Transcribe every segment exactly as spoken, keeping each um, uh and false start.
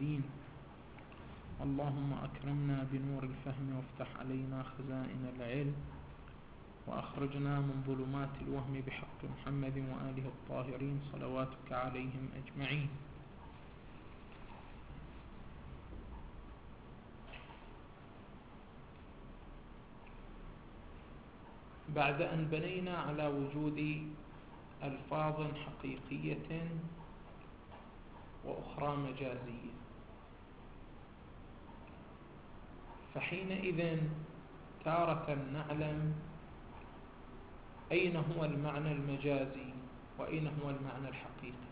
الدين. اللهم أكرمنا بنور الفهم وافتح علينا خزائن العلم، وأخرجنا من ظلمات الوهم بحق محمد وآله الطاهرين صلواتك عليهم أجمعين. بعد أن بنينا على وجود ألفاظ حقيقية وأخرى مجازية، فحينئذ تارة نعلم أين هو المعنى المجازي وأين هو المعنى الحقيقي،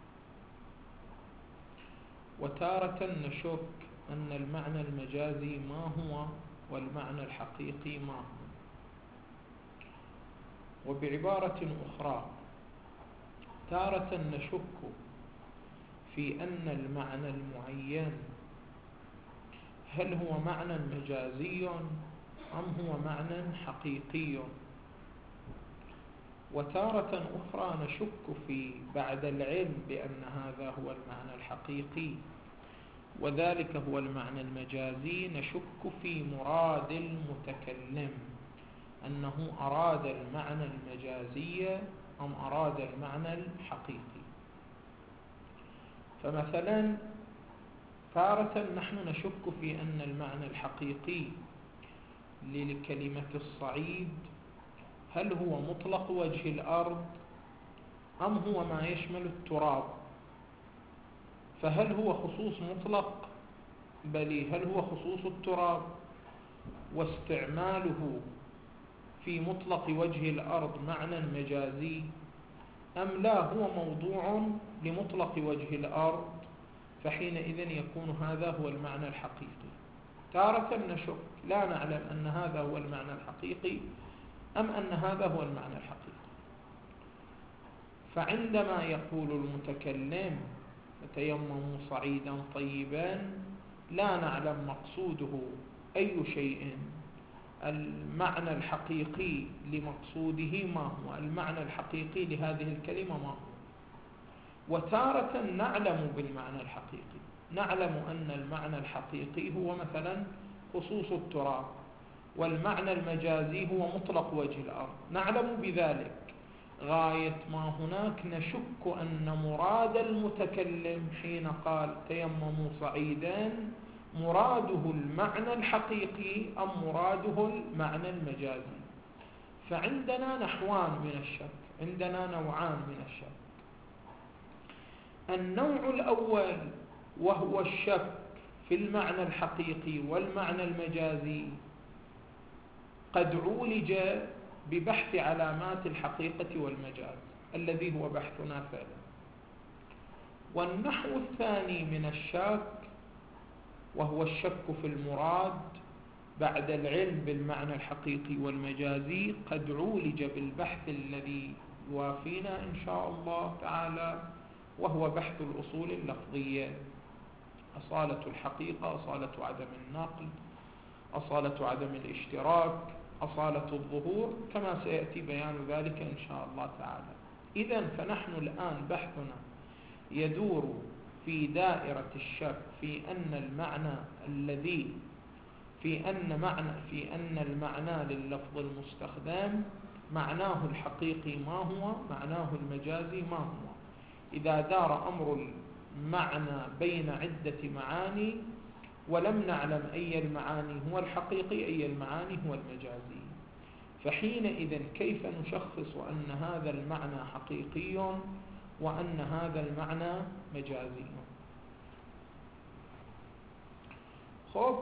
وتارة نشك أن المعنى المجازي ما هو والمعنى الحقيقي ما هو. وبعبارة أخرى، تارة نشك في أن المعنى المعين هل هو معنى مجازي أم هو معنى حقيقي، وتارة أخرى نشك في بعد العلم بأن هذا هو المعنى الحقيقي وذلك هو المعنى المجازي، نشك في مراد المتكلم أنه أراد المعنى المجازي أم أراد المعنى الحقيقي. فمثلا تارة نحن نشك في أن المعنى الحقيقي لكلمة الصعيد هل هو مطلق وجه الأرض أم هو ما يشمل التراب، فهل هو خصوص مطلق بل هل هو خصوص التراب واستعماله في مطلق وجه الأرض معنى مجازي، أم لا هو موضوع لمطلق وجه الأرض فحينئذ يكون هذا هو المعنى الحقيقي. تارة نشك لا نعلم أن هذا هو المعنى الحقيقي أم أن هذا هو المعنى الحقيقي. فعندما يقول المتكلم فتيمموا صعيدا طيبا لا نعلم مقصوده أي شيء، المعنى الحقيقي لمقصوده ما هو، المعنى الحقيقي لهذه الكلمة ما هو. وتارة نعلم بالمعنى الحقيقي، نعلم أن المعنى الحقيقي هو مثلا خصوص التراب والمعنى المجازي هو مطلق وجه الأرض، نعلم بذلك. غاية ما هناك نشك أن مراد المتكلم حين قال تيمموا صعيدا مراده المعنى الحقيقي أم مراده المعنى المجازي. فعندنا نحوان من الشك، عندنا نوعان من الشك. النوع الأول وهو الشك في المعنى الحقيقي والمعنى المجازي قد عولج ببحث علامات الحقيقة والمجاز الذي هو بحثنا فعلا. والنحو الثاني من الشك وهو الشك في المراد بعد العلم بالمعنى الحقيقي والمجازي قد عولج بالبحث الذي يوافينا إن شاء الله تعالى، وهو بحث الأصول اللفظية: أصالة الحقيقة، أصالة عدم النقل، أصالة عدم الاشتراك، أصالة الظهور، كما سيأتي بيان ذلك إن شاء الله تعالى. إذن فنحن الآن بحثنا يدور في دائرة الشك في أن المعنى الذي في أن معنى في أن المعنى لللفظ المستخدم معناه الحقيقي ما هو، معناه المجازي ما هو. إذا دار أمر المعنى بين عدة معاني ولم نعلم أي المعاني هو الحقيقي أي المعاني هو المجازي، فحينئذ كيف نشخص أن هذا المعنى حقيقي وأن هذا المعنى مجازي؟ خب،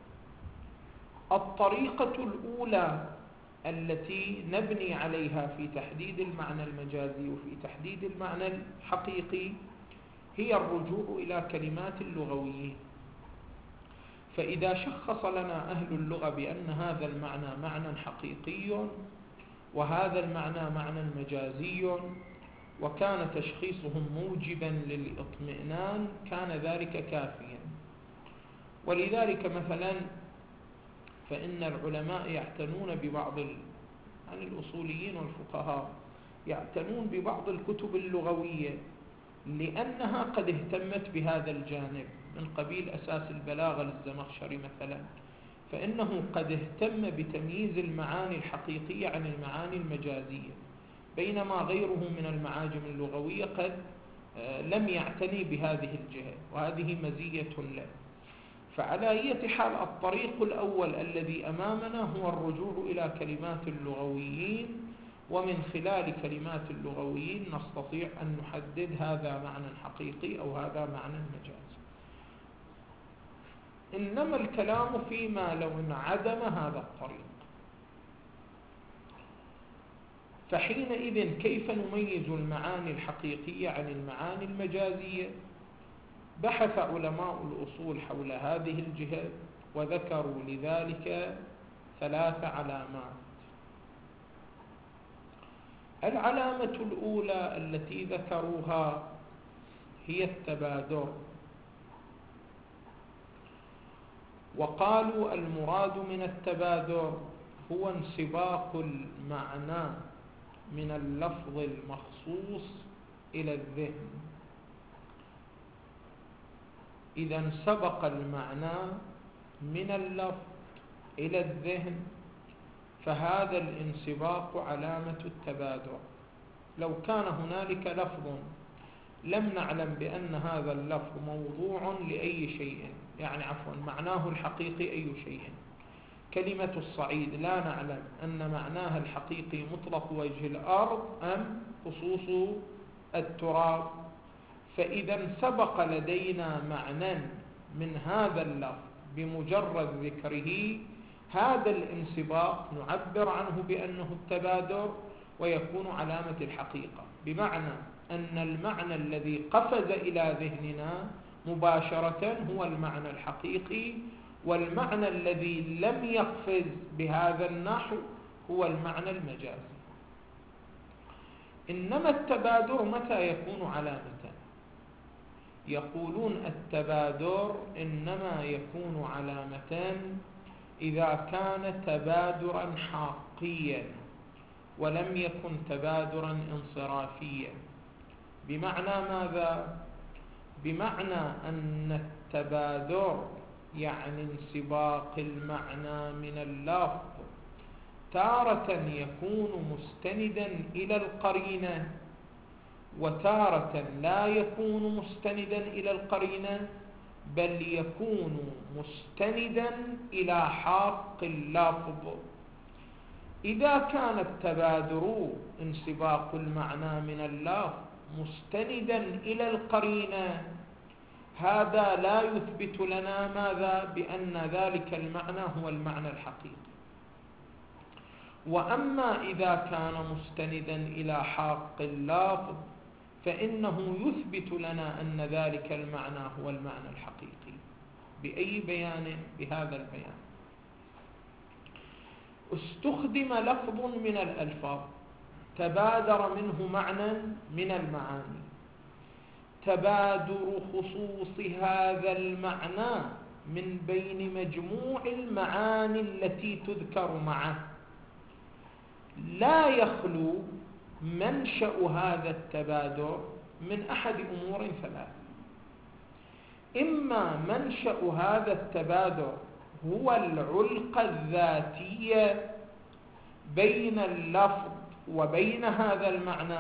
الطريقة الأولى التي نبني عليها في تحديد المعنى المجازي وفي تحديد المعنى الحقيقي هي الرجوع إلى كلمات اللغويين. فإذا شخص لنا أهل اللغة بأن هذا المعنى معنى حقيقي وهذا المعنى معنى مجازي وكان تشخيصهم موجبا للإطمئنان كان ذلك كافيا. ولذلك مثلا فإن العلماء يعتنون ببعض ال... عن الأصوليين والفقهاء يعتنون ببعض الكتب اللغوية لأنها قد اهتمت بهذا الجانب من قبيل أساس البلاغة للزمخشري مثلا، فإنه قد اهتم بتمييز المعاني الحقيقية عن المعاني المجازية، بينما غيره من المعاجم اللغوية قد لم يعتني بهذه الجهة، وهذه مزية له. فعلى أي حال الطريق الأول الذي أمامنا هو الرجوع إلى كلمات اللغويين، ومن خلال كلمات اللغويين نستطيع أن نحدد هذا معنى حقيقي أو هذا معنى مجازي. إنما الكلام فيما لو انعدم هذا الطريق، فحينئذ كيف نميز المعاني الحقيقية عن المعاني المجازية؟ بحث علماء الأصول حول هذه الجهة وذكروا لذلك ثلاث علامات. العلامة الأولى التي ذكروها هي التبادر، وقالوا المراد من التبادر هو انسباق المعنى من اللفظ المخصوص إلى الذهن. إذا انسبق المعنى من اللفظ إلى الذهن فهذا الانسباق علامة التبادر. لو كان هنالك لفظ لم نعلم بأن هذا اللفظ موضوع لأي شيء، يعني عفوا معناه الحقيقي أي شيء، كلمة الصعيد لا نعلم أن معناها الحقيقي مطلق وجه الأرض أم خصوص التراب، فإذا سبق لدينا معنى من هذا اللفظ بمجرد ذكره، هذا الانسباق نعبر عنه بأنه التبادر ويكون علامة الحقيقة، بمعنى أن المعنى الذي قفز إلى ذهننا مباشرة هو المعنى الحقيقي، والمعنى الذي لم يقفز بهذا النحو هو المعنى المجازي. إنما التبادر متى يكون علامة؟ يقولون التبادر إنما يكون علامة إذا كان تبادرا حقيا ولم يكن تبادرا انصرافيا. بمعنى ماذا؟ بمعنى أن التبادر يعني انسباق المعنى من اللفظ تارة يكون مستندا إلى القرينة، وتارة لا يكون مستندا إلى القرينة، بل يكون مستندا إلى حق اللفظ. إذا كان التبادر انسباق المعنى من اللفظ مستندا إلى القرينة، هذا لا يثبت لنا ماذا؟ بأن ذلك المعنى هو المعنى الحقيقي. وأما إذا كان مستندا إلى حق اللفظ فإنه يثبت لنا أن ذلك المعنى هو المعنى الحقيقي. بأي بيان؟ بهذا البيان. استخدم لفظ من الألفاظ تبادر منه معنى من المعاني، تبادر خصوص هذا المعنى من بين مجموع المعاني التي تذكر معه، لا يخلو منشأ هذا التبادر من أحد أمور ثلاث: إما منشأ هذا التبادر هو العلقة الذاتية بين اللفظ وبين هذا المعنى،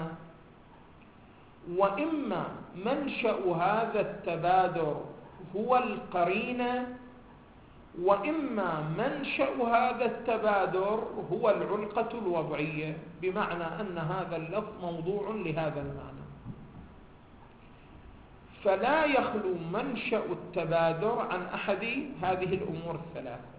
وإما منشأ هذا التبادر هو القرينة، وإما منشأ هذا التبادر هو العلقة الوضعية، بمعنى أن هذا اللفظ موضوع لهذا المعنى. فلا يخلو منشأ التبادر عن أحد هذه الأمور الثلاثة.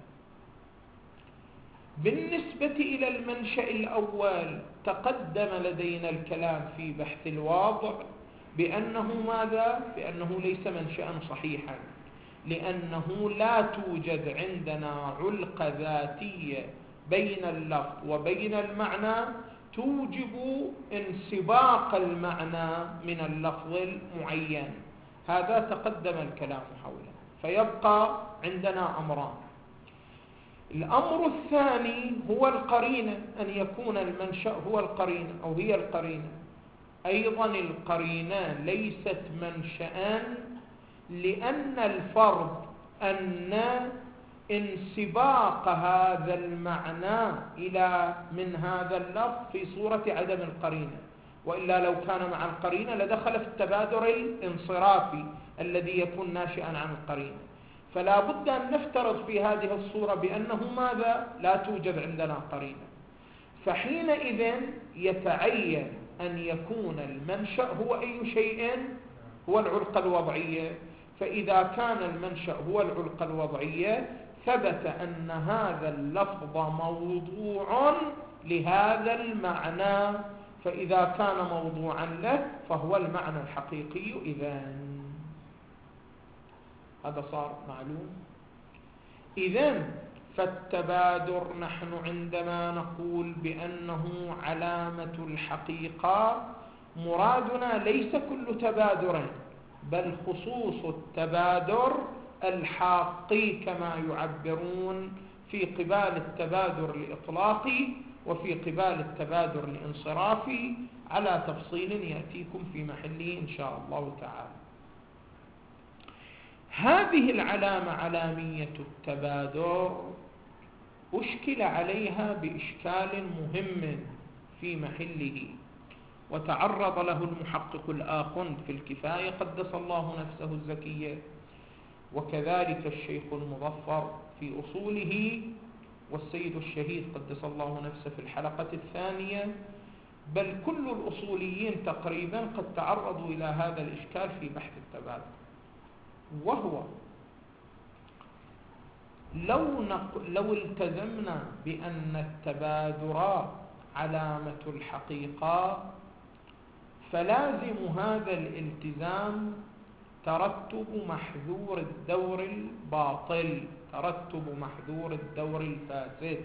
بالنسبة إلى المنشأ الأول تقدم لدينا الكلام في بحث الواضع بأنه ماذا؟ بأنه ليس منشأ صحيحا، لأنه لا توجد عندنا علقة ذاتية بين اللفظ وبين المعنى توجب انسباق المعنى من اللفظ المعين. هذا تقدم الكلام حوله. فيبقى عندنا أمران: الأمر الثاني هو القرينة، أن يكون المنشأ هو القرينة أو هي القرينة. أيضا القرينة ليست منشأً لأن الفرض أن انسباق هذا المعنى إلى من هذا اللفظ في صورة عدم القرينة، وإلا لو كان مع القرينة لدخل في التبادر الانصرافي الذي يكون ناشئا عن القرينة. فلا بد أن نفترض في هذه الصورة بأنه ماذا؟ لا توجد عندنا قرينة. فحينئذ يتعين أن يكون المنشأ هو أي شيء؟ هو العلقة الوضعية. فإذا كان المنشأ هو العلقة الوضعية ثبت أن هذا اللفظ موضوع لهذا المعنى، فإذا كان موضوعا له فهو المعنى الحقيقي. إذن هذا صار معلوم. إذن فالتبادر نحن عندما نقول بأنه علامة الحقيقة مرادنا ليس كل تبادر، بل خصوص التبادر الحاقي كما يعبرون في قبال التبادر الإطلاقي وفي قبال التبادر الانصرافي، على تفصيل يأتيكم في محله إن شاء الله تعالى. هذه العلامة علامية التبادر أشكل عليها بإشكال مهم في محله، وتعرض له المحقق الآخند في الكفاية قدس الله نفسه الزكية، وكذلك الشيخ المظفر في أصوله، والسيد الشهيد قدس الله نفسه في الحلقة الثانية، بل كل الأصوليين تقريبا قد تعرضوا إلى هذا الإشكال في بحث التبادر. وهو لو, نق... لو التزمنا بأن التبادر علامة الحقيقة، فلازم هذا الالتزام ترتب محذور الدور الباطل، ترتب محذور الدور الفاسد.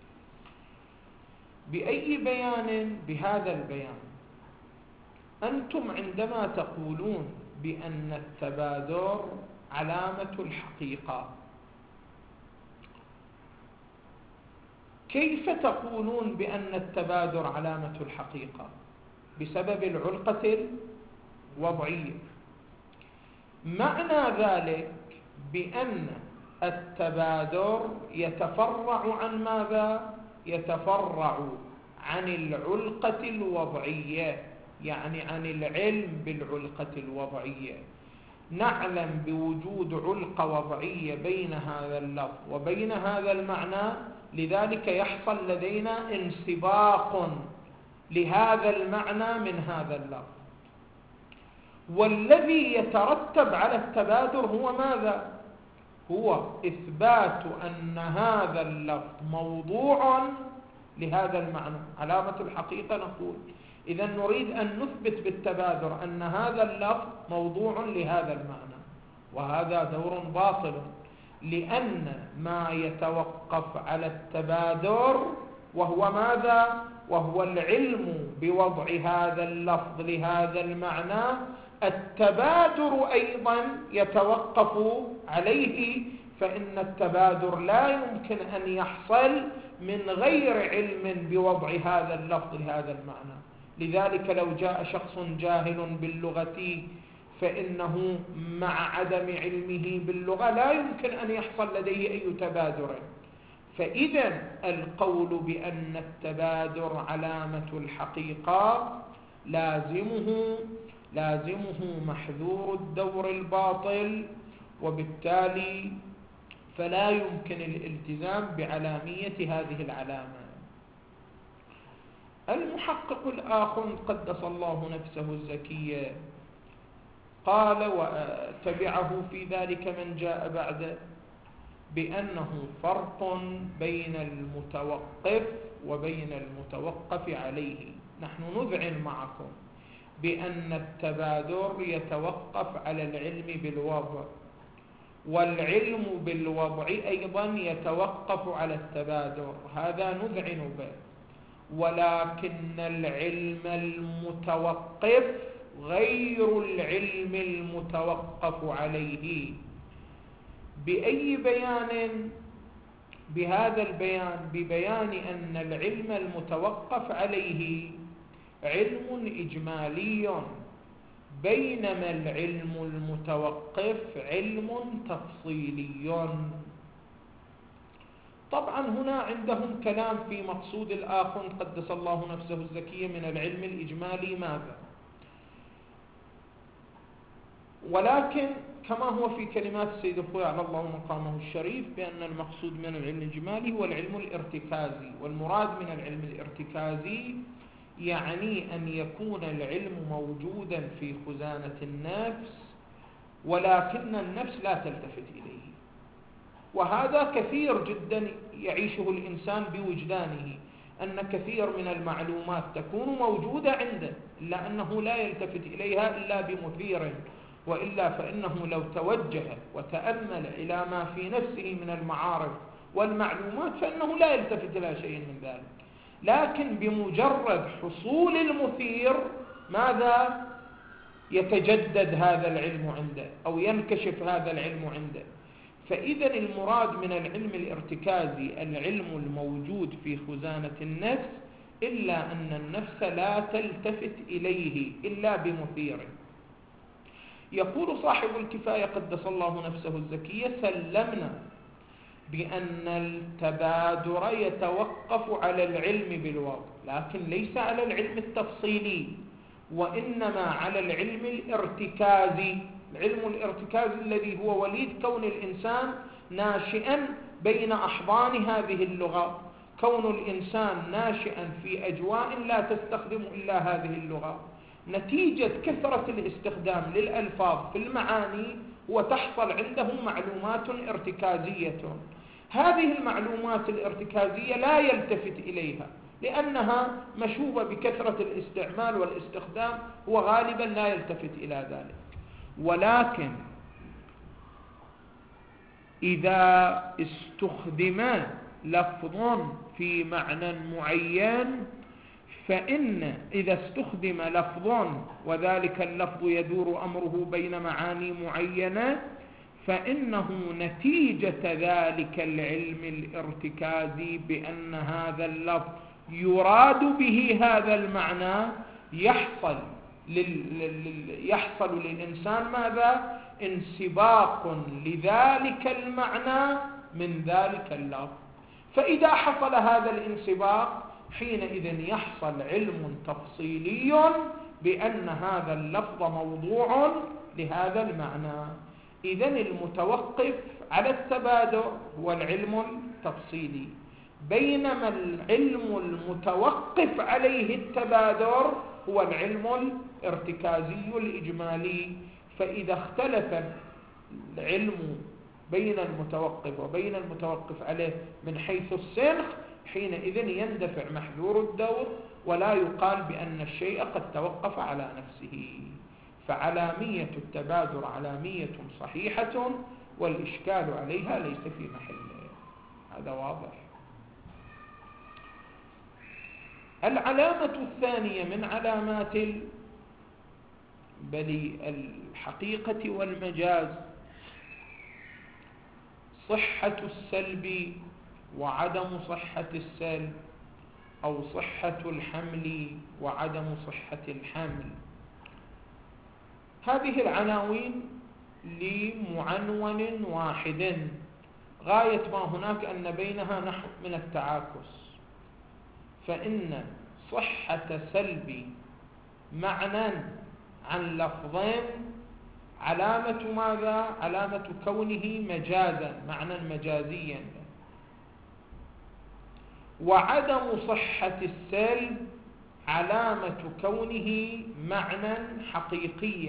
بأي بيان؟ بهذا البيان. أنتم عندما تقولون بأن التبادر علامة الحقيقة، كيف تقولون بأن التبادر علامة الحقيقة؟ بسبب العلقة الوضعية. معنى ذلك بأن التبادر يتفرع عن ماذا؟ يتفرع عن العلقة الوضعية، يعني عن العلم بالعلقة الوضعية. نعلم بوجود علقة وضعية بين هذا اللفظ وبين هذا المعنى، لذلك يحصل لدينا انسباق لهذا المعنى من هذا اللفظ. والذي يترتب على التبادر هو ماذا؟ هو إثبات أن هذا اللفظ موضوع لهذا المعنى، علامة الحقيقة. نقول إذا نريد أن نثبت بالتبادر أن هذا اللفظ موضوع لهذا المعنى، وهذا دور باطل، لأن ما يتوقف على التبادر وهو ماذا؟ وهو العلم بوضع هذا اللفظ لهذا المعنى. التبادر أيضا يتوقف عليه، فإن التبادر لا يمكن أن يحصل من غير علم بوضع هذا اللفظ لهذا المعنى. لذلك لو جاء شخص جاهل باللغة فإنه مع عدم علمه باللغة لا يمكن أن يحصل لديه أي تبادر. فإذا القول بأن التبادر علامة الحقيقة لازمه لازمه محذور الدور الباطل، وبالتالي فلا يمكن الالتزام بعلامية هذه العلامة. المحقق الآخر قدس الله نفسه الزكية قال، وتبعه في ذلك من جاء بعده، بأنه فرق بين المتوقف وبين المتوقف عليه. نحن نذعن معكم بأن التبادر يتوقف على العلم بالوضع، والعلم بالوضع أيضا يتوقف على التبادر، هذا نذعن به. ولكن العلم المتوقف غير العلم المتوقف عليه. بأي بيان؟ بهذا البيان، ببيان أن العلم المتوقف عليه علم إجمالي بينما العلم المتوقف علم تفصيلي. طبعا هنا عندهم كلام في مقصود الآخر قدس الله نفسه الزكية من العلم الإجمالي ماذا، ولكن كما هو في كلمات السيد الخوي على الله مقامه الشريف بأن المقصود من العلم الإجمالي هو العلم الارتكازي، والمراد من العلم الارتكازي يعني أن يكون العلم موجودا في خزانة النفس ولكن النفس لا تلتفت إليه. وهذا كثير جدا يعيشه الإنسان بوجدانه، أن كثير من المعلومات تكون موجودة عنده إلا أنه لا يلتفت إليها إلا بمثير، وإلا فإنه لو توجه وتأمل إلى ما في نفسه من المعارف والمعلومات فإنه لا يلتفت إلى شيء من ذلك. لكن بمجرد حصول المثير ماذا؟ يتجدد هذا العلم عنده أو ينكشف هذا العلم عنده. فإذا المراد من العلم الارتكازي العلم الموجود في خزانة النفس إلا أن النفس لا تلتفت إليه إلا بمثير. يقول صاحب الكفاية قدس الله نفسه الزكية: سلمنا بأن التبادر يتوقف على العلم بالواقع، لكن ليس على العلم التفصيلي، وإنما على العلم الارتكازي. العلم الارتكازي الذي هو وليد كون الإنسان ناشئا بين أحضان هذه اللغة، كون الإنسان ناشئا في أجواء لا تستخدم إلا هذه اللغة، نتيجة كثرة الاستخدام للألفاظ في المعاني وتحصل عنده معلومات ارتكازية. هذه المعلومات الارتكازية لا يلتفت إليها لأنها مشوبة بكثرة الاستعمال والاستخدام، وغالبا لا يلتفت إلى ذلك. ولكن إذا استخدم لفظ في معنى معين، فإن إذا استخدم لفظ وذلك اللفظ يدور أمره بين معاني معينة، فإنه نتيجة ذلك العلم الارتكازي بأن هذا اللفظ يراد به هذا المعنى يحصل لل... يحصل للإنسان ماذا؟ انسباق لذلك المعنى من ذلك اللفظ. فإذا حصل هذا الانسباق حينئذ يحصل علم تفصيلي بأن هذا اللفظ موضوع لهذا المعنى. إذن المتوقف على التبادر هو العلم التفصيلي، بينما العلم المتوقف عليه التبادر هو العلم الارتكازي الإجمالي. فإذا اختلف العلم بين المتوقف وبين المتوقف عليه من حيث السنخ حينئذ يندفع محذور الدور، ولا يقال بأن الشيء قد توقف على نفسه. فعلامية التبادر علامية صحيحة والإشكال عليها ليس في محله. هذا واضح. العلامة الثانية من علامات بل الحقيقة والمجاز صحة السلب وعدم صحة السلب، أو صحة الحمل وعدم صحة الحمل. هذه العناوين لمعنون واحد، غاية ما هناك أن بينها نحو من التعاكس. فإن صحة سلب معنى عن لفظين علامة ماذا؟ علامة كونه مجازا، معنى مجازيا. وعدم صحة السلب علامة كونه معنى حقيقيا.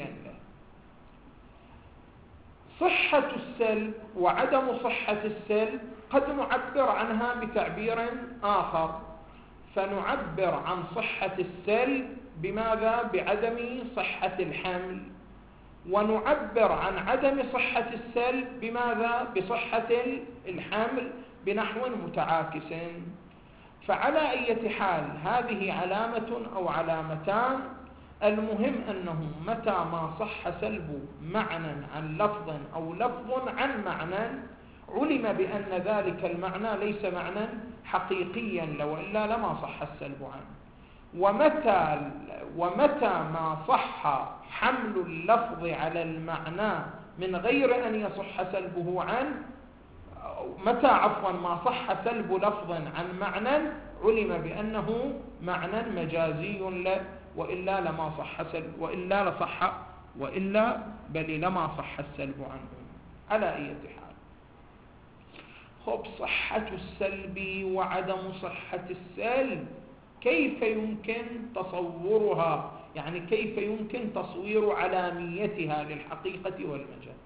صحة السلب وعدم صحة السلب قد نعبر عنها بتعبير آخر، فنعبر عن صحة السلب بماذا؟ بعدم صحة الحمل، ونعبر عن عدم صحة السلب بماذا؟ بصحة الحمل بنحو متعاكس. فعلى أي حال هذه علامة أو علامتان، المهم أنه متى ما صح سلب معنى عن لفظ أو لفظ عن معنى علم بأن ذلك المعنى ليس معنى حقيقيا، لو إلا لما صح السلب عنه. ومتى ومتى ما صح حمل اللفظ على المعنى من غير أن يصح سلبه عنه، متى عفوا ما صح سلب لفظ عن معنى علم بأنه معنى مجازي له، وإلا لما صح سلب وإلا لصح وإلا بل لما صح السلب عنه على أي حال. خب صحة السلب وعدم صحة السلب كيف يمكن تصورها؟ يعني كيف يمكن تصوير علاميتها للحقيقة والمجاز؟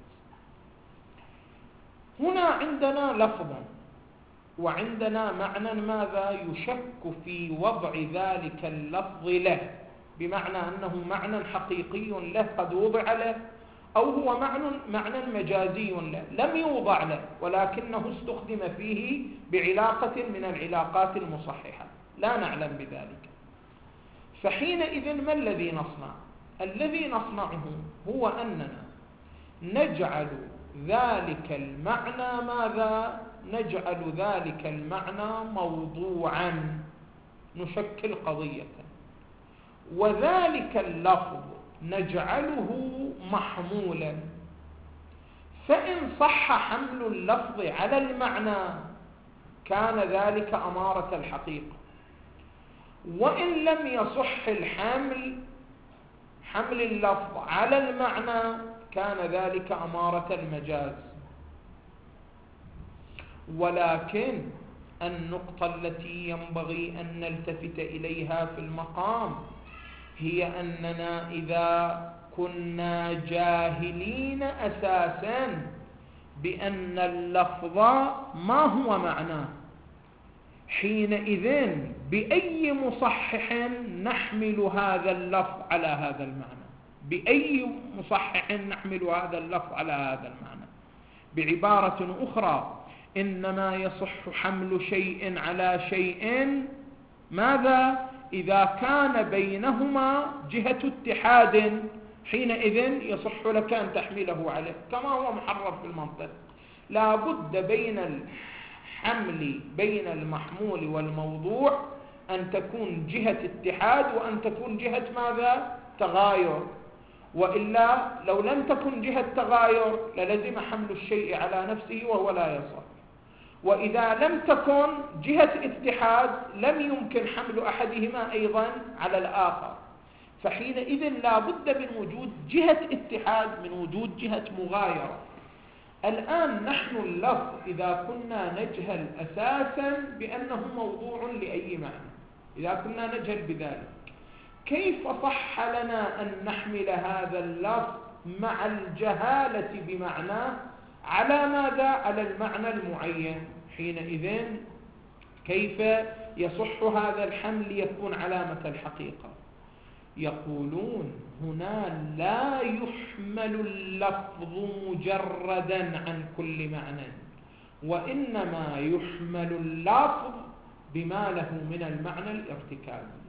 هنا عندنا لفظا وعندنا معنى ماذا يشك في وضع ذلك اللفظ له، بمعنى أنه معنى حقيقي له قد وضع له، أو هو معنى معنى مجازي له لم يوضع له ولكنه استخدم فيه بعلاقة من العلاقات المصححة، لا نعلم بذلك. فحينئذ ما الذي نصنع؟ الذي نصنعه هو أننا نجعل ذلك المعنى ماذا؟ نجعل ذلك المعنى موضوعا، نشكل قضية، وذلك اللفظ نجعله محمولا. فإن صح حمل اللفظ على المعنى كان ذلك أمارة الحقيقة، وإن لم يصح الحمل حمل اللفظ على المعنى كان ذلك أمارة المجاز. ولكن النقطة التي ينبغي أن نلتفت إليها في المقام هي أننا إذا كنا جاهلين أساسا بأن اللفظ ما هو معناه، حينئذ بأي مصحح نحمل هذا اللفظ على هذا المعنى؟ بأي مصحح نحمل هذا اللفظ على هذا المعنى؟ بعبارة أخرى، إنما يصح حمل شيء على شيء ماذا؟ إذا كان بينهما جهة اتحاد، حينئذ يصح لك أن تحمله عليه، كما هو محرر في المنطق. لا بد بين الحمل بين المحمول والموضوع أن تكون جهة اتحاد وأن تكون جهة ماذا؟ تغاير، وإلا لو لم تكن جهة تغاير للزم حمل الشيء على نفسه وهو لا يصح، وإذا لم تكن جهة اتحاد لم يمكن حمل أحدهما أيضا على الآخر. فحينئذ لا بد من وجود جهة اتحاد من وجود جهة مغايرة. الآن نحن اللفظ إذا كنا نجهل أساسا بأنه موضوع لأي معنى، إذا كنا نجهل بذلك، كيف صح لنا أن نحمل هذا اللفظ مع الجهالة بمعناه على ماذا؟ على المعنى المعين. حينئذ كيف يصح هذا الحمل يكون علامة الحقيقة؟ يقولون هنا لا يحمل اللفظ مجردا عن كل معنى، وإنما يحمل اللفظ بما له من المعنى الارتكازي.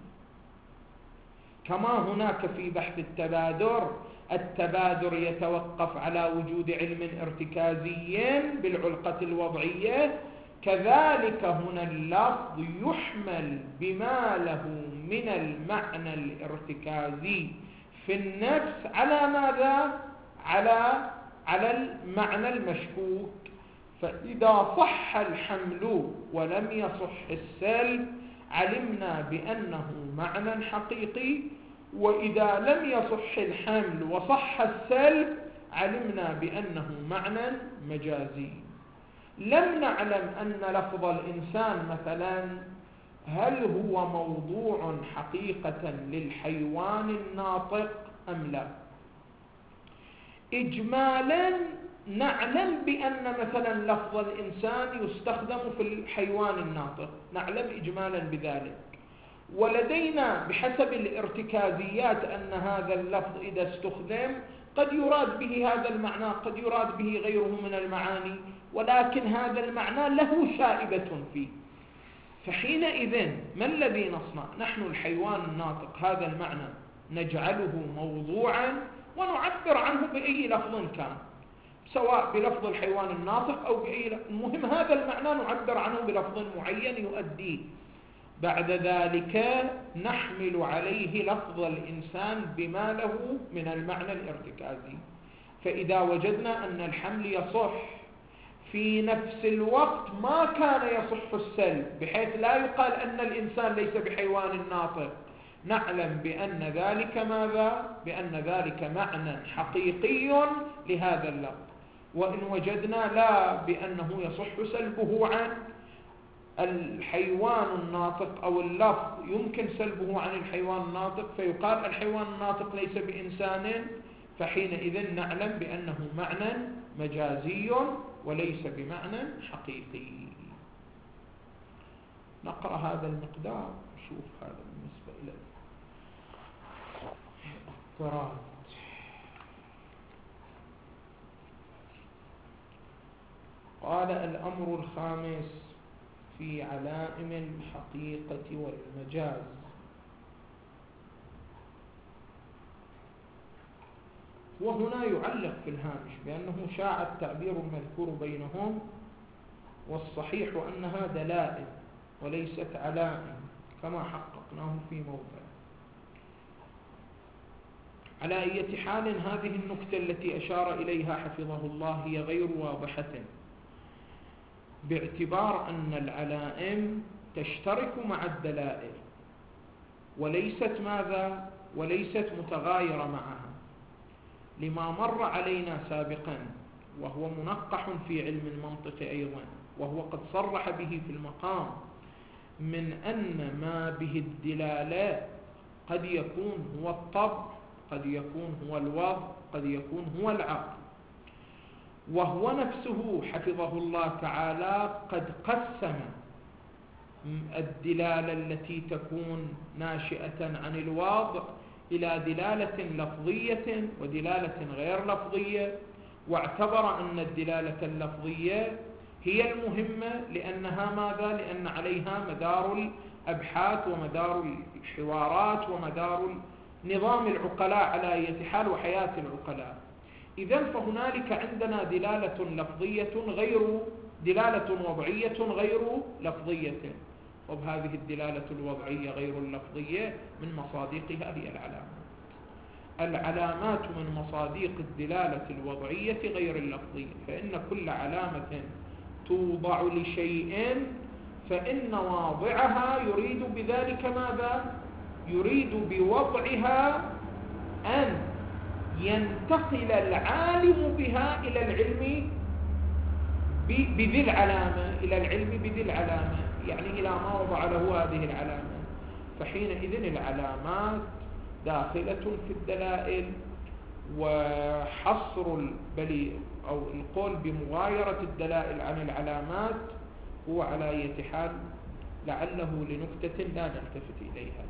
كما هناك في بحث التبادر، التبادر يتوقف على وجود علم ارتكازي بالعلقة الوضعية، كذلك هنا اللفظ يحمل بما له من المعنى الارتكازي في النفس على ماذا؟ على على المعنى المشكوك. فإذا صح الحمل ولم يصح السلب علمنا بأنه معنى حقيقي، وإذا لم يصح الحمل وصح السلب علمنا بأنه معنى مجازي. لم نعلم أن لفظ الإنسان مثلا هل هو موضوع حقيقة للحيوان الناطق أم لا. إجمالا نعلم بأن مثلا لفظ الإنسان يستخدم في الحيوان الناطق، نعلم إجمالا بذلك، ولدينا بحسب الارتكازيات أن هذا اللفظ إذا استخدم قد يراد به هذا المعنى، قد يراد به غيره من المعاني، ولكن هذا المعنى له شائبة فيه. فحينئذ ما الذي نصنع؟ نحن الحيوان الناطق هذا المعنى نجعله موضوعا ونعبر عنه بأي لفظ كان، سواء بلفظ الحيوان الناطق أو بأي لفظ، المهم هذا المعنى نعبر عنه بلفظ معين يؤدي بعد ذلك نحمل عليه لفظ الإنسان بما له من المعنى الارتكازي. فإذا وجدنا أن الحمل يصح في نفس الوقت ما كان يصح السلب، بحيث لا يقال أن الإنسان ليس بحيوان ناطق، نعلم بأن ذلك ماذا؟ بأن ذلك معنى حقيقي لهذا اللفظ. وإن وجدنا لا، بأنه يصح سلبه عن الحيوان الناطق، أو اللفظ يمكن سلبه عن الحيوان الناطق، فيقال الحيوان الناطق ليس بإنسان، فحينئذ نعلم بأنه معنى مجازي وليس بمعنى حقيقي. نقرأ هذا المقدار نشوف هذا بالنسبة إلى اضطراد. قال: الأمر الخامس في علائم الحقيقة والمجاز. وهنا يعلق في الهامش بأنه شاع التعبير المذكور بينهم، والصحيح أنها دلائل وليست علائم كما حققناه في موضع. على أي حال هذه النكتة التي أشار إليها حفظه الله هي غير واضحة، باعتبار أن العلائم تشترك مع الدلائل وليست ماذا؟ وليست متغايرة معها، لما مر علينا سابقا وهو منقح في علم المنطق أيضا، وهو قد صرح به في المقام، من أن ما به الدلالة قد يكون هو الطبع، قد يكون هو الوضع، قد يكون هو العقل. وهو نفسه حفظه الله تعالى قد قسم الدلالة التي تكون ناشئة عن الوضع إلى دلالة لفظية ودلالة غير لفظية، واعتبر أن الدلالة اللفظية هي المهمة لأنها ماذا؟ لأن عليها مدار الأبحاث ومدار الحوارات ومدار نظام العقلاء على أي حال وحياة العقلاء. إذن فهنالك عندنا دلالة لفظية غير دلالة وضعية غير لفظية، وبهذه الدلالة الوضعية غير اللفظية من مصادقها هي العلامات. العلامات من مصادق الدلالة الوضعية غير اللفظية، فإن كل علامة توضع لشيء فإن واضعها يريد بذلك ماذا؟ يريد بوضعها أن ينتقل العالم بها إلى العلم بذي العلامة، إلى العلم بذي العلامة، يعني إلى ما وضع له هذه العلامة. فحينئذ العلامات داخلة في الدلائل، وحصر البلي أو القول بمغايرة الدلائل عن العلامات هو على أي حال لعله لنكتة لا نلتفت إليها.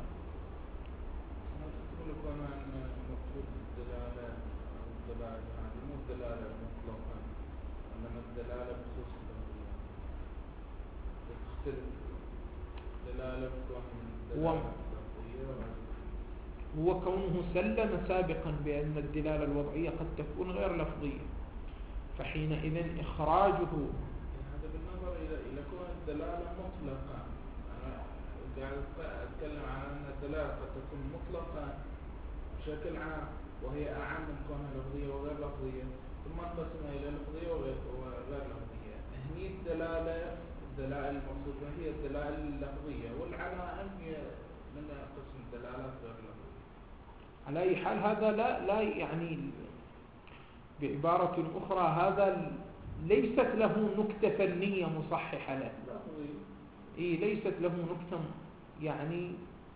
الدلالة مطلقا، إنما الدلالة بخصوص اللفظية تختلف. دلالة بكون دلالة لفظية، هو كونه سلم سابقا بأن الدلالة الوضعية قد تكون غير لفظية، فحينئذ إخراجه هذا بالنظر إلى إلى كون الدلالة مطلقا. أنا قاعد أتكلم عن أن الدلالة قد تكون مطلقا بشكل عام، وهي أعم من كونها لفظية وغير لفظية، ثم انقسمها إلى لفظية وغير لفظية. هني الدلالة الدلائل المقصودة هي الدلائل اللفظية، والعلائم هي من قسم الدلالات غير لفظية. على أي حال هذا لا لا يعني بعبارة أخرى هذا ليست له نكتة فنية مصححة له، إيه ليست له نكتة يعني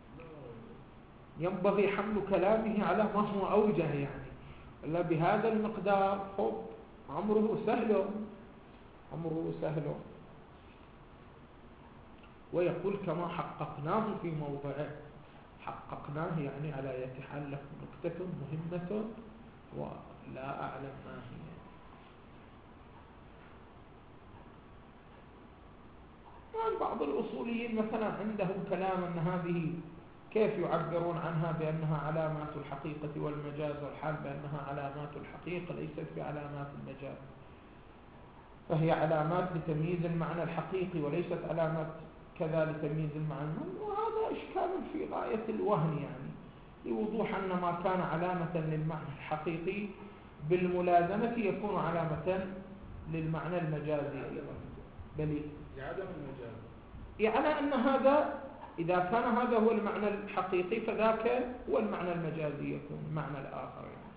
ينبغي حمل كلامه على ما هو أوجه، يعني إلا بهذا المقدار خب أمره سهل، أمره سهل. ويقول كما حققناه في موضعه، حققناه يعني على يتحال له نكتة مهمة ولا أعلم ما هي. يعني بعض الأصوليين مثلا عندهم كلام أن هذه كيف يعبرون عنها بأنها علامات الحقيقة والمجاز، والحال بأنها علامات الحقيقة ليست بعلامات المجاز، فهي علامات لتمييز المعنى الحقيقي وليست علامات كذا لتمييز المعنى، وهذا إشكال في غاية الوهن يعني، لوضوح أن ما كان علامة للمعنى الحقيقي بالملازمة يكون علامة للمعنى المجازي بل لعدم المجاز، يعني أن هذا إذا كان هذا هو المعنى الحقيقي فذاك هو المعنى المجازي يكون المعنى الآخر يعني.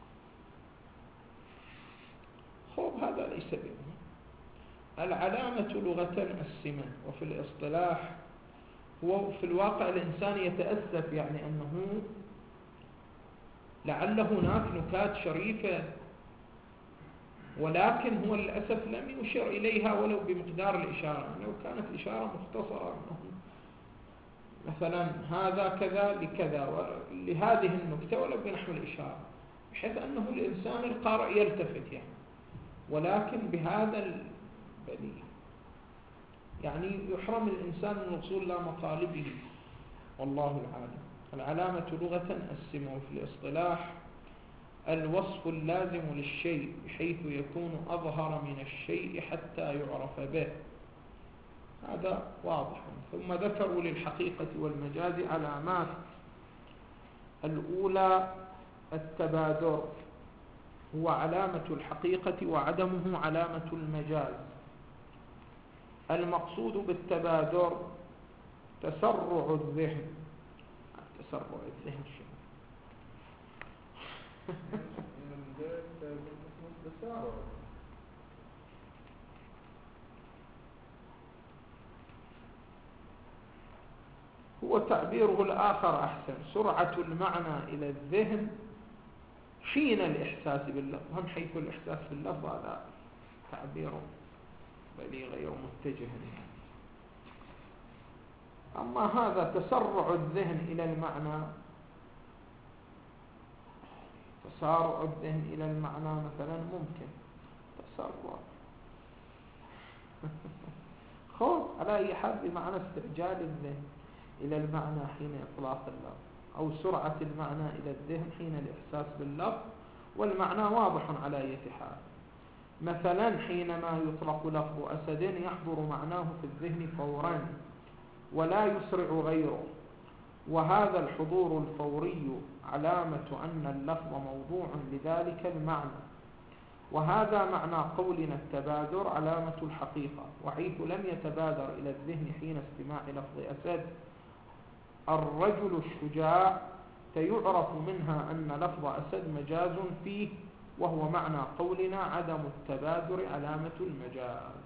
خب هذا ليس بمهم. العلامة لغة السمة، وفي الاصطلاح هو في الواقع الإنسان يتأسف يعني أنه لعل هناك نكات شريفة، ولكن هو للأسف لم يشر إليها ولو بمقدار الإشارة. لو كانت إشارة مختصرة أنه مثلا هذا كذا لكذا لهذه النكتة ولو بنحو الإشارة، بحيث أنه الإنسان القارئ يلتفت يعني، ولكن بهذا البديل يعني يحرم الإنسان من وصول لا مطالبه، والله العالم. العلامة لغة السمة، وفي الاصطلاح الوصف اللازم للشيء بحيث يكون أظهر من الشيء حتى يعرف به، هذا واضح. ثم ذكروا للحقيقة والمجاز علامات. الأولى التبادر، هو علامة الحقيقة وعدمه علامة المجاز. المقصود بالتبادر تسرع الذهن. تسرع الذهن شيء هو تعبيره الآخر أحسن، سرعة المعنى إلى الذهن حين الإحساس باللفظ. هم حيث الإحساس باللفظ هذا تعبيره بلي غير متجه يعني. أما هذا تسرع الذهن إلى المعنى، تسارع الذهن إلى المعنى مثلا ممكن تسرع خوف على أي حال بمعنى استعجال الذهن إلى المعنى حين إطلاق اللفظ، أو سرعة المعنى إلى الذهن حين الإحساس باللفظ، والمعنى واضح على أي حال. مثلا حينما يطلق لفظ أسد يحضر معناه في الذهن فورا ولا يسرع غيره، وهذا الحضور الفوري علامة أن اللفظ موضوع لذلك المعنى، وهذا معنى قولنا التبادر علامة الحقيقة. وحيث لم يتبادر إلى الذهن حين استماع لفظ أسد الرجل الشجاع فيعرف منها أن لفظ أسد مجاز فيه، وهو معنى قولنا عدم التبادر علامة المجاز.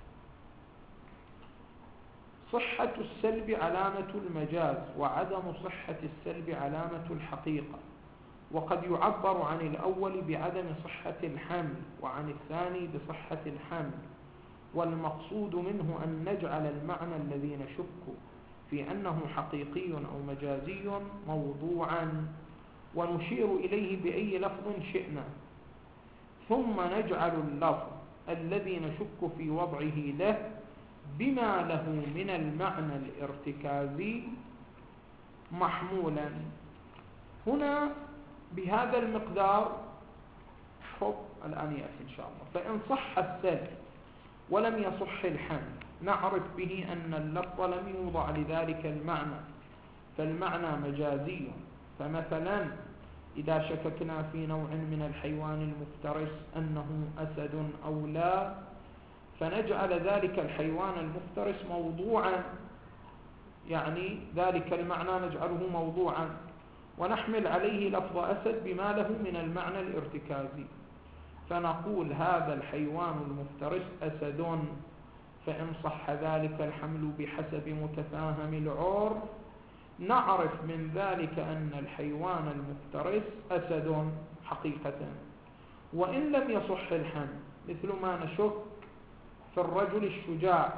صحة السلب علامة المجاز، وعدم صحة السلب علامة الحقيقة. وقد يعبر عن الأول بعدم صحة الحمل، وعن الثاني بصحة الحمل، والمقصود منه أن نجعل المعنى الذي نشك في أنه حقيقي أو مجازي موضوعا، ونشير إليه بأي لفظ شئنا، ثم نجعل اللفظ الذي نشك في وضعه له بما له من المعنى الارتكازي محمولا. هنا بهذا المقدار خب الآن يأتي إن شاء الله. فإن صح السلب ولم يصح الحمل نعرف به أن اللفظ لم يوضع لذلك المعنى، فالمعنى مجازي. فمثلا إذا شككنا في نوع من الحيوان المفترس أنه أسد أو لا، فنجعل ذلك الحيوان المفترس موضوعا، يعني ذلك المعنى نجعله موضوعا، ونحمل عليه لفظ أسد بما له من المعنى الارتكازي، فنقول هذا الحيوان المفترس أسد. فإن صح ذلك الحمل بحسب متفاهم العرف نعرف من ذلك أن الحيوان المفترس أسد حقيقة. وإن لم يصح الحمل، مثل ما نشك في الرجل الشجاع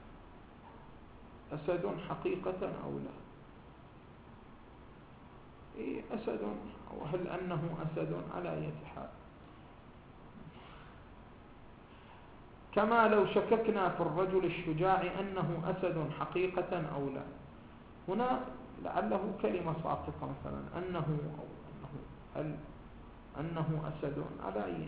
أسد حقيقة أو لا، إيه أسد، وهل أنه أسد على أي حال. كما لو شككنا في الرجل الشجاع أنه أسد حقيقة أو لا، هنا لعله كلمة ساقطة مثلا أنه أو أنه هل أنه أسد على أي،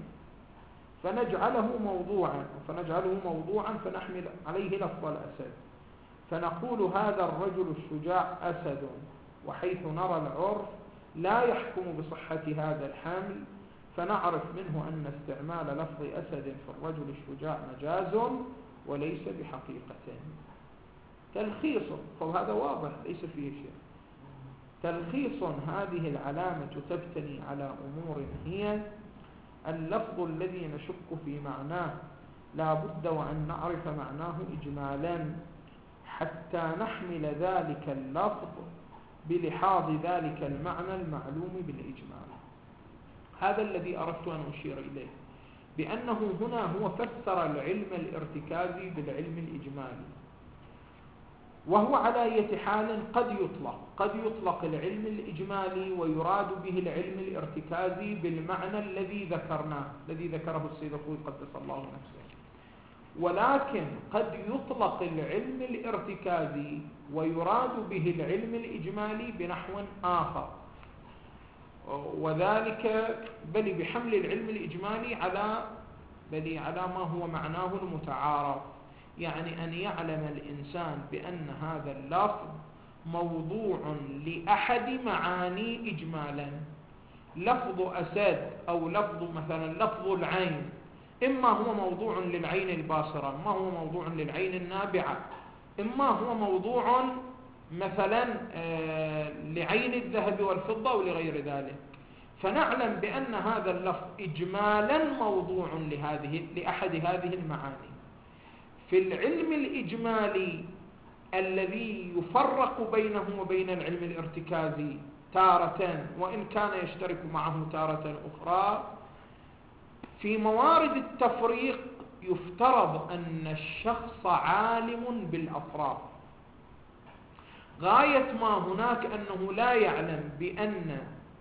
فنجعله موضوعا فنجعله موضوعا فنحمل عليه لفظ الأسد. فنقول هذا الرجل الشجاع أسد، وحيث نرى العرف لا يحكم بصحة هذا الحمل، فنعرف منه أن استعمال لفظ أسد في الرجل الشجاع مجاز وليس بحقيقة. تلخيص، فهذا واضح ليس فيه شيء. تلخيص هذه العلامة تبتني على أمور هي: اللفظ الذي نشك في معناه لا بد وأن نعرف معناه إجمالا حتى نحمل ذلك اللفظ بلحاظ ذلك المعنى المعلوم بالإجمال. هذا الذي أردت أن أشير إليه، بأنه هنا هو فسر العلم الارتكازي بالعلم الإجمالي، وهو على أي حال قد يطلق قد يطلق العلم الإجمالي ويراد به العلم الارتكازي بالمعنى الذي ذكرناه الذي ذكره السيد الخوئي قدس الله نفسه، ولكن قد يطلق العلم الارتكازي ويراد به العلم الإجمالي بنحو آخر، وذلك بل بحمل العلم الإجمالي على بل على ما هو معناه المتعارف، يعني أن يعلم الإنسان بأن هذا اللفظ موضوع لأحد معاني إجمالا. لفظ أسد أو لفظ مثلا لفظ العين إما هو موضوع للعين الباصرة، إما هو موضوع للعين النابعة، إما هو موضوع مثلا لعين الذهب والفضة ولغير ذلك. فنعلم بأن هذا اللفظ إجمالا موضوع لهذه لأحد هذه المعاني. في العلم الإجمالي الذي يفرق بينه وبين العلم الارتكازي تارة، وإن كان يشترك معه تارة أخرى، في موارد التفريق يفترض أن الشخص عالم بالأطراف، غاية ما هناك أنه لا يعلم بأن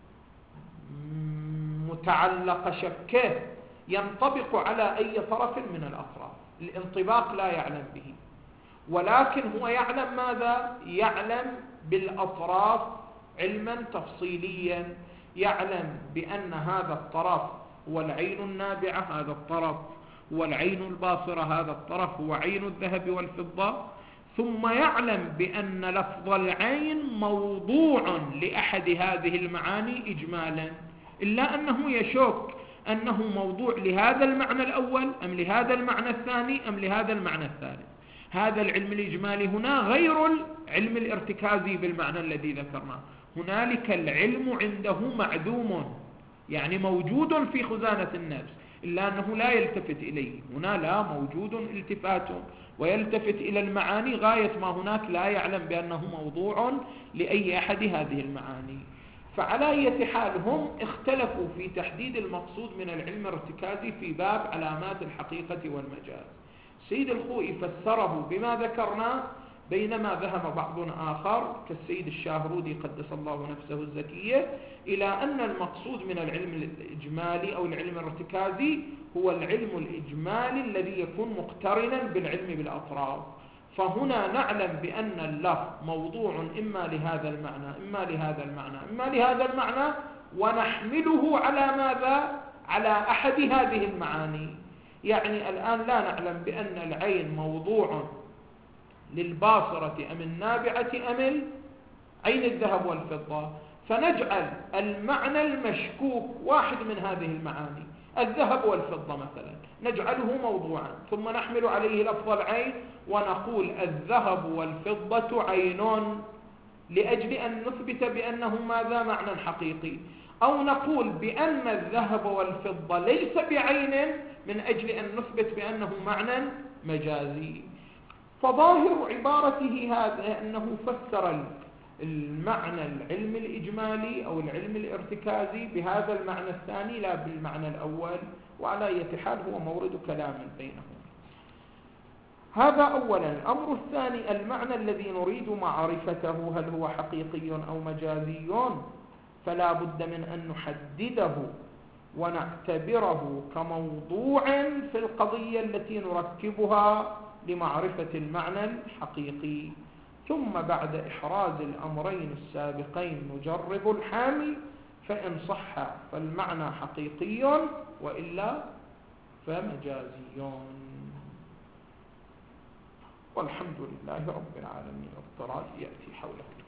متعلق شكه ينطبق على أي طرف من الأطراف، الانطباق لا يعلم به، ولكن هو يعلم ماذا؟ يعلم بالأطراف علما تفصيليا، يعلم بأن هذا الطرف هو العين النابعة، هذا الطرف هو العين الباصرة، هذا الطرف هو عين الذهب والفضة، ثم يعلم بأن لفظ العين موضوع لأحد هذه المعاني إجمالا، إلا أنه يشك أنه موضوع لهذا المعنى الأول أم لهذا المعنى الثاني أم لهذا المعنى الثالث. هذا العلم الإجمالي هنا غير العلم الارتكازي بالمعنى الذي ذكرناه. هنالك العلم عنده معدوم، يعني موجود في خزانة النفس، إلا أنه لا يلتفت إليه. هنا لا موجود التفات ويلتفت إلى المعاني، غاية ما هناك لا يعلم بأنه موضوع لأي أحد هذه المعاني. فعلى أي حال هم اختلفوا في تحديد المقصود من العلم الارتكازي في باب علامات الحقيقة والمجاز. السيد الخوئي فسره بما ذكرنا، بينما ذهب بعض آخر كالسيد الشاهرودي قدس الله نفسه الزكية إلى أن المقصود من العلم الإجمالي أو العلم الارتكازي هو العلم الإجمالي الذي يكون مقترنا بالعلم بالأطراف. فهنا نعلم بأن اللفظ موضوع إما لهذا المعنى إما لهذا المعنى إما لهذا المعنى، ونحمله على ماذا؟ على أحد هذه المعاني. يعني الآن لا نعلم بأن العين موضوع للباصرة أم النابعة أم عين الذهب والفضة، فنجعل المعنى المشكوك واحد من هذه المعاني، الذهب والفضة مثلا، نجعله موضوعا، ثم نحمل عليه لفظ العين ونقول الذهب والفضة عين، لأجل أن نثبت بأنه ماذا؟ معنى حقيقي. أو نقول بأن الذهب والفضة ليس بعين، من أجل أن نثبت بأنه معنى مجازي. فظاهر عبارته هذا أنه فسر المعنى العلم الإجمالي أو العلم الارتكازي بهذا المعنى الثاني لا بالمعنى الأول، وعلى أي حال هو مورد كلام بينهم. هذا أولا. الأمر الثاني المعنى الذي نريد معرفته هل هو حقيقي أو مجازي، فلا بد من أن نحدده ونعتبره كموضوع في القضية التي نركبها لمعرفة المعنى الحقيقي، ثم بعد إحراز الأمرين السابقين نجرب الحامل، فإن صح فالمعنى حقيقي وإلا فمجازي. والحمد لله رب العالمين. الطراز يأتي حوله.